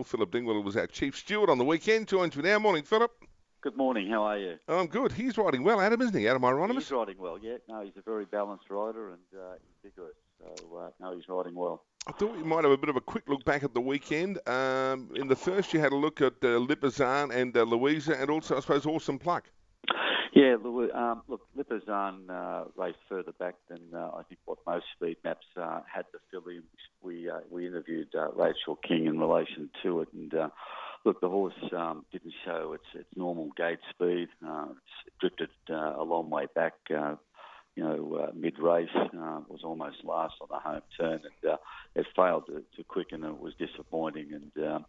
well. Philip Dingwall was our chief steward on the weekend. Joins me now. Morning, Philip. Good morning. How are you? I'm good. He's riding well, Adam, isn't he? Adam Ironimus? He's riding well, yeah. No, he's a very balanced rider and he's vigorous. So, no, he's riding well. I thought we might have a bit of a quick look back at the weekend. In the first, you had a look at Lipizan and Louisa, and also, I suppose, Awesome Pluck. Yeah, look, Lipizan raced further back than I think what most speed maps had the filly. We interviewed Rachel King in relation to it, and look, the horse didn't show its normal gate speed. It's drifted a long way back. Mid-race, was almost last on the home turn, and it failed to quicken, and it was disappointing. And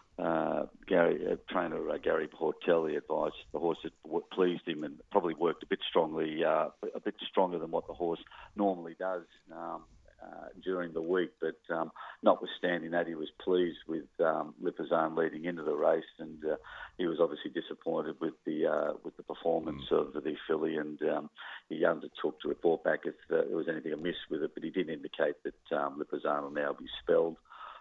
trainer Gary Portelli advised the horse had pleased him and probably worked a bit stronger than what the horse normally does during the week. But notwithstanding that, he was pleased with Lipizan leading into the race, and he was obviously disappointed with the performance of the filly, and he undertook to report back if there was anything amiss with it, but he did indicate that Lipizan will now be spelled.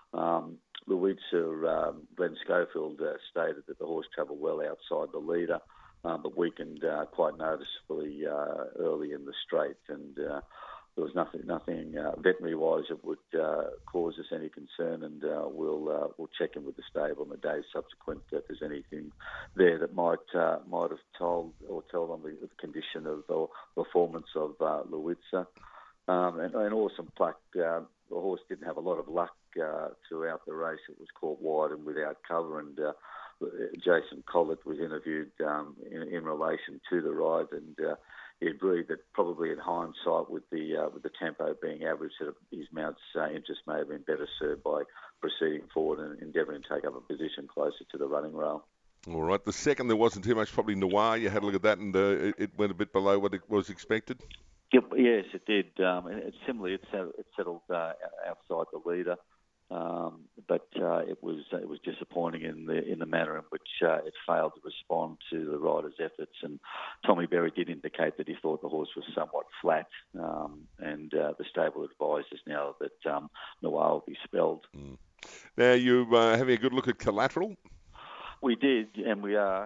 Louisa, Glenn Schofield stated that the horse travelled well outside the leader, but weakened quite noticeably early in the straight, and there was nothing veterinary-wise that would cause us any concern, and we'll check in with the stable in the days subsequent if there's anything there that might have told or tell them the condition of the performance of Louisa. And Awesome Pluck, the horse didn't have a lot of luck throughout the race. It was caught wide and without cover, and Jason Collett was interviewed in relation to the ride, and he agreed that probably in hindsight, with the tempo being average, that his mount's interest may have been better served by proceeding forward and endeavouring to take up a position closer to the running rail. All right. The second, there wasn't too much, probably Noir. You had a look at that, and it went a bit below what it was expected. Yep, yes, it did. Similarly, it settled outside the leader. But it was disappointing in the manner in which it failed to respond to the rider's efforts. And Tommy Berry did indicate that he thought the horse was somewhat flat, and the stable advised us now that Noir will be spelled. Now you having a good look at Collateral. We did, and we are.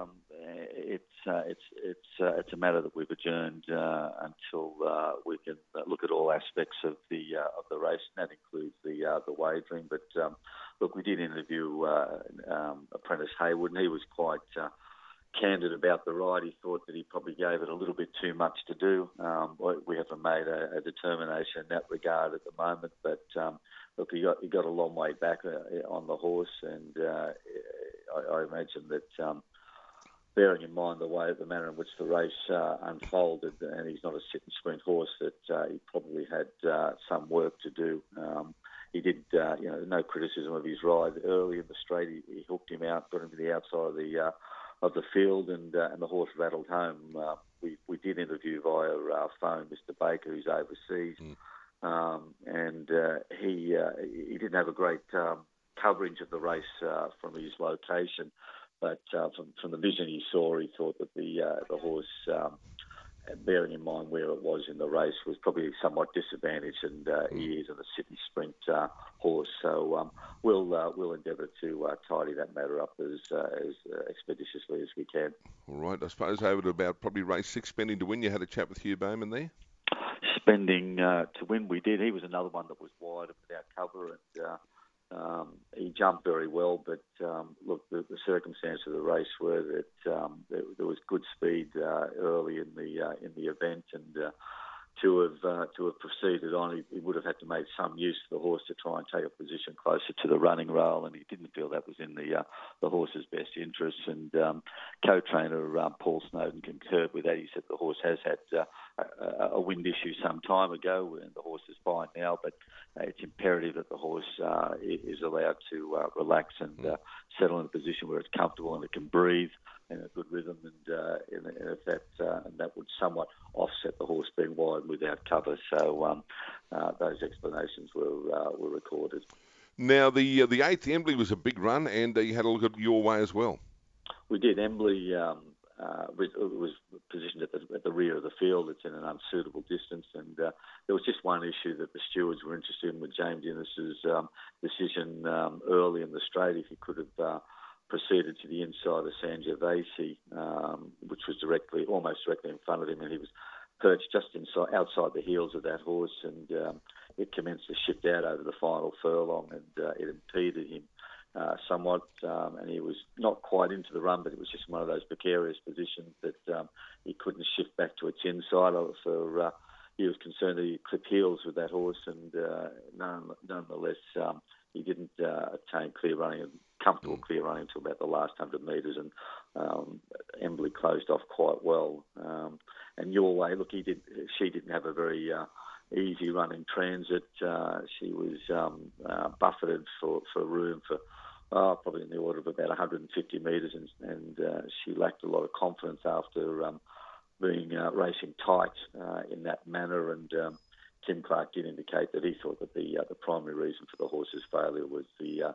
It's a matter that we've adjourned until we can look at all aspects of the race, and that includes the wagering. But look, we did interview Apprentice Haywood, and he was quite candid about the ride. He thought that he probably gave it a little bit too much to do. We haven't made a determination in that regard at the moment, but look, he got a long way back on the horse, and I imagine that. Bearing in mind the manner in which the race unfolded, and he's not a sit and sprint horse, that he probably had some work to do. He did, no criticism of his ride early in the straight. He hooked him out, got him to the outside of the field, and the horse rattled home. We did interview via phone Mr. Baker, who's overseas, and he didn't have a great coverage of the race from his location. But from the vision he saw, he thought that the horse, bearing in mind where it was in the race, was probably somewhat disadvantaged, and he is in a sit and sprint horse. So we'll endeavour to tidy that matter up as expeditiously as we can. All right. I suppose over to about probably race 6, Spending to Win. You had a chat with Hugh Bowman there. Spending to Win, we did. He was another one that was wide and without cover, and he jumped very well, but look, the circumstances of the race were that there was good speed early in the event, and to have proceeded on, he would have had to make some use of the horse to try and take a position closer to the running rail, and he didn't feel that was in the horse's best interests. And co-trainer Paul Snowden concurred with that. He said the horse has had a wind issue some time ago, and the horse is fine now, but it's imperative that the horse is allowed to relax and settle in a position where it's comfortable and it can breathe in a good rhythm, and if that would somewhat offset the horse being wide without cover. So those explanations were recorded. Now the 8th, Embley, was a big run, and you had a look at Your Way as well. We did. Embley was positioned at the rear of the field. It's in an unsuitable distance, and there was just one issue that the stewards were interested in with James Innes's decision early in the straight, if he could have proceeded to the inside of Sangiovese, which was almost directly in front of him, and he was perched just outside the heels of that horse, and it commenced to shift out over the final furlong, and it impeded him somewhat, and he was not quite into the run, but it was just one of those precarious positions that he couldn't shift back to its inside. So he was concerned that he'd clip heels with that horse, and nonetheless, he didn't attain comfortable clear running until about the last 100 metres, and Embley closed off quite well. And Your Way, look, she didn't have a very easy run in transit. She was buffeted for room for probably in the order of about 150 metres, and she lacked a lot of confidence after being racing tight in that manner. And Tim Clark did indicate that he thought that the primary reason for the horse's failure was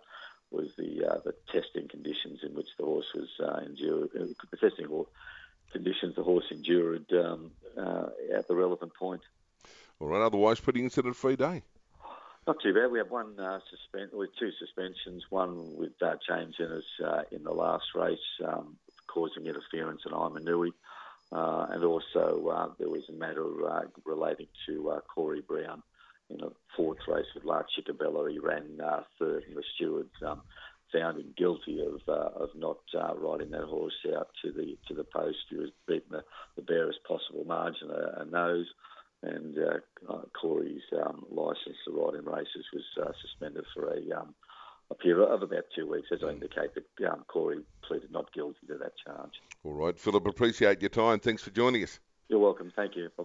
the testing conditions in which the horse was endured. The testing conditions the horse endured at the relevant point. All right. Otherwise, pretty incident-free day. Not too bad. We have two suspensions. One with James Innes in the last race, causing interference in Imanui, and also there was a matter relating to Corey Brown in a fourth race with La Chicabella. He ran third, and the stewards found him guilty of not riding that horse out to the post. He was beaten the barest possible margin, a nose. And Corey's licence to ride in races was suspended for a period of about 2 weeks, as I indicate that Corey pleaded not guilty to that charge. All right, Philip, appreciate your time. Thanks for joining us. You're welcome. Thank you.